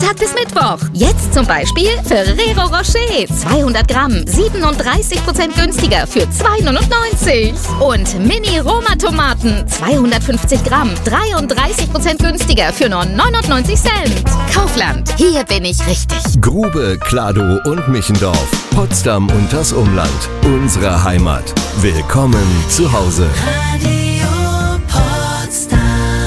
Montag bis Mittwoch. Jetzt zum Beispiel Ferrero Rocher 200 Gramm 37% günstiger für 2,99 €. Und Mini-Roma-Tomaten 250 Gramm 33% günstiger für nur 99 Cent. Kaufland, hier bin ich richtig. Grube, Kladow und Michendorf. Potsdam und das Umland. Unsere Heimat. Willkommen zu Hause. Radio Potsdam.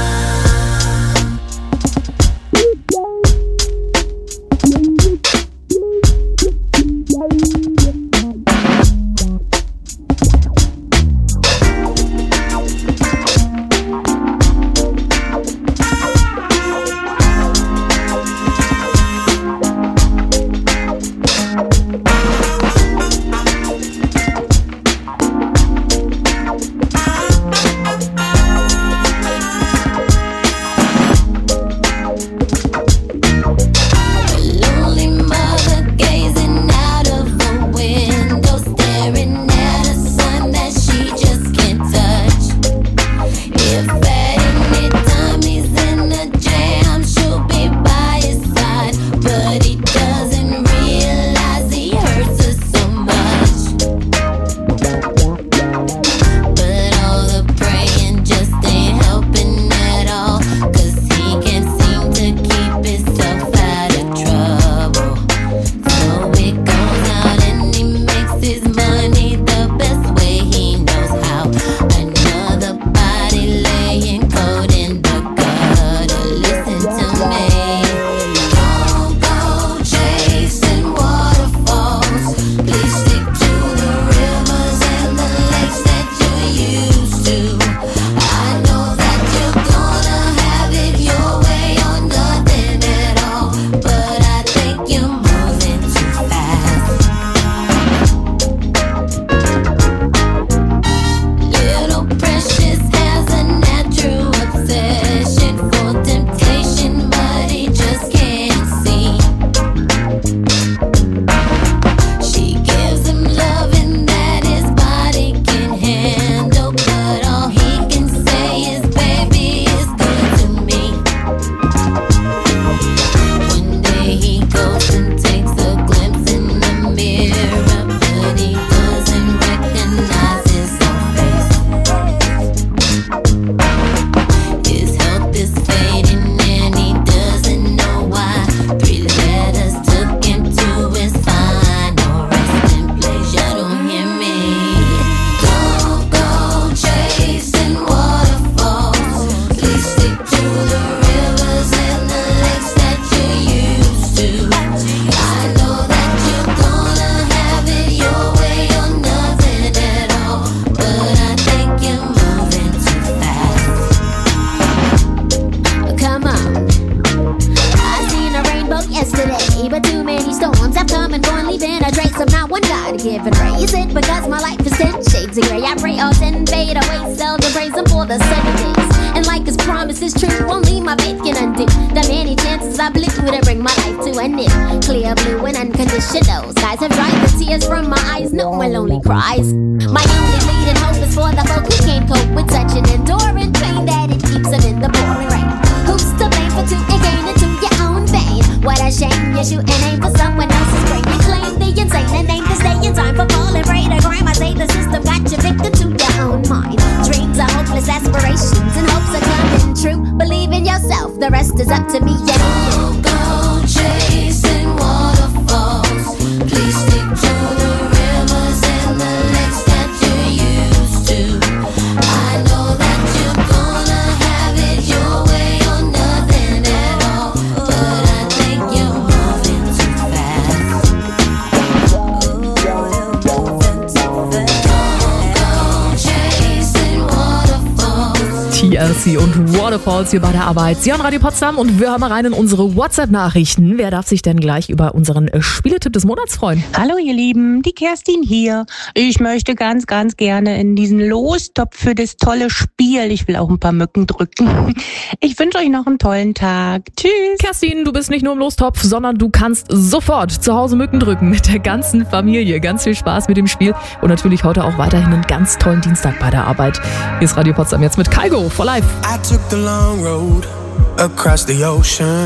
Und Waterfalls hier bei der Arbeit. Sie hören Radio Potsdam und wir hören mal rein in unsere WhatsApp-Nachrichten. Wer darf sich denn gleich über unseren Spieletipp des Monats freuen? Hallo ihr Lieben, die Kerstin hier. Ich möchte ganz, ganz gerne in diesen Lostopf für das tolle Spiel. Ich will auch ein paar Mücken drücken. Ich wünsche euch noch einen tollen Tag. Tschüss. Kerstin, du bist nicht nur im Lostopf, sondern du kannst sofort zu Hause Mücken drücken mit der ganzen Familie. Ganz viel Spaß mit dem Spiel und natürlich heute auch weiterhin einen ganz tollen Dienstag bei der Arbeit. Hier ist Radio Potsdam jetzt mit Kygo for Life. I took the long road across the ocean.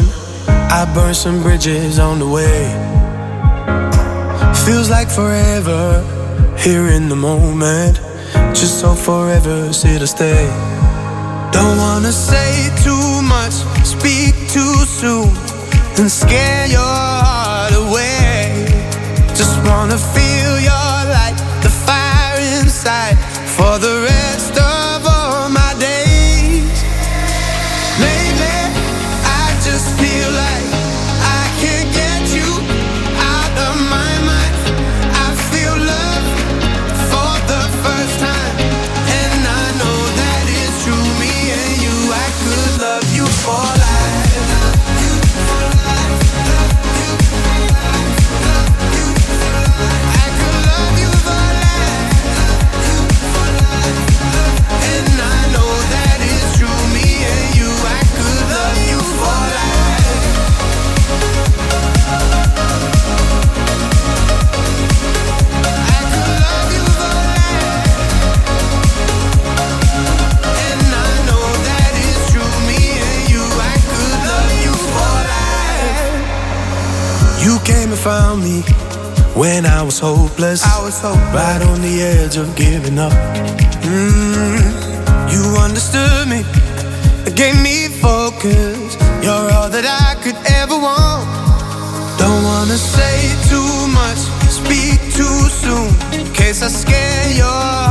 I burned some bridges on the way. Feels like forever here in the moment. Just so forever's here to stay. Don't wanna say too much, speak too soon, and scare your heart away. Just wanna feel your light, the fire inside, for the rest of all my days. Lately, I just feel like I can't get you out of my mind. I feel love for the first time, and I know that it's true. Me and you, I could love you for life. You came and found me when I was hopeless. Right on the edge of giving up. You understood me, gave me focus. You're all that I could ever want. Don't wanna say too much, speak too soon, in case I scare your